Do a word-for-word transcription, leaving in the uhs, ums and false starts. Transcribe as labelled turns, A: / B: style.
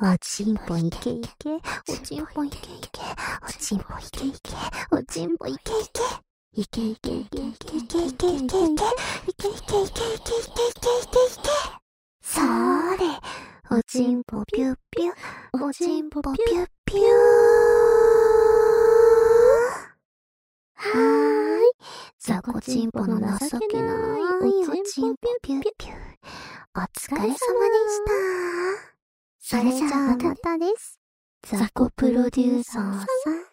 A: おちんぽいけいけ、おちんぽいけいけ、おちんぽいけいけ、おちんぽいけいけ。いけいけいけいけいけいけいけいけいけいけいけいけいけいけいけいけ。そーれ、おちんぽぴゅっぴゅ、おちんぽぴゅっぴゅー。はーい、ザコチンポの情けないおちんぽぴゅっぴゅ。お疲れ様でした。それじゃあまたです。ザコプロデューサーさん。